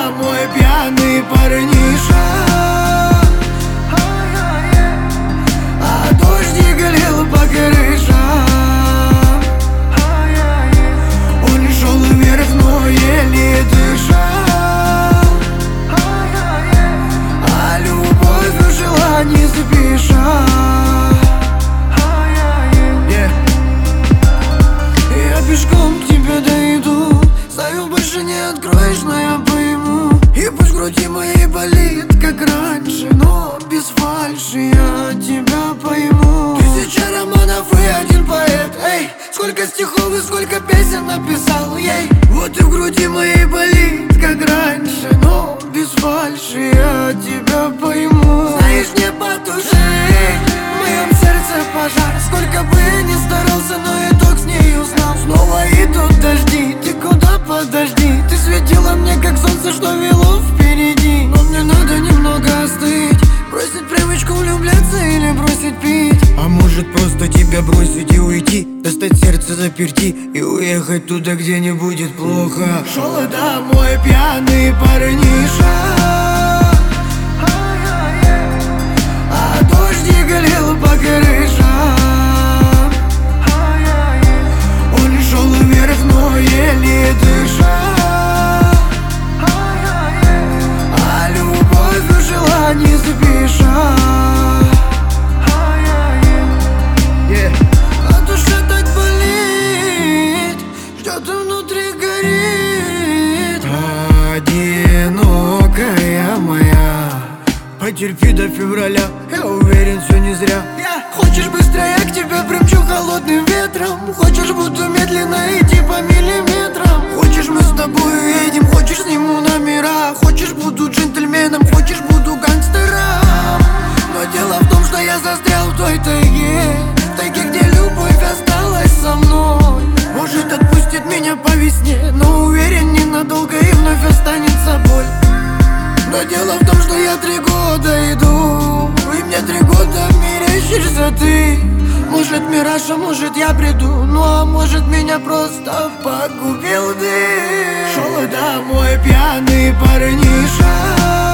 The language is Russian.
домой пьяный парниша, а дождик лил по крышам. Он шел вверх, но еле дышал, а любовь жила не спеша. Я пешком к тебе дойду, знаю, больше не откроешь, но я пойму. И пусть в груди моей болит, как раньше, но без фальши я тебя пойму. Тысяча романов и один поэт, эй, сколько стихов и сколько песен написал, ей. Вот и в груди моей болит, как раньше, но без фальши я тебя пойму. Знаешь, не потушить в моем сердце пожар. Сколько бы я ни старался, но итог с ней узнал. Снова идут дожди, ты куда подожди? Ты светила мне, как солнце, что вело впереди. Но мне надо немного остыть, бросить привычку влюбляться или бросить пить. А может просто тебя бросить и уйти, достать сердце заперти и уехать туда, где не будет плохо. Шел домой пьяный парниша, а дождик лил по крышам. Он шел вверх, но еле дышал, а любовь жила не спеша. А душа так болит, что-то внутри горит. Одинокая моя, потерпи до февраля, я уверен, все не зря. Хочешь быстрее, я к тебе примчу холодным ветром. Хочешь, буду медленно идти по миллиметрам. Хочешь, мы с тобой едем, хочешь, сниму номера. Хочешь, буду джентльменом, хочешь, буду гангстером. Но дело в том, что я застрял в той тайге, в тайге, где любовь осталась со мной. Может, отпустит меня по весне, но уверен, ненадолго и вновь останется боль. Но дело в том, что я 3 года иду, и мне 3 года мерещишься ты. Может, мираж, а может, я приду, ну а может, меня просто погубил ты. Шел домой пьяный парниша,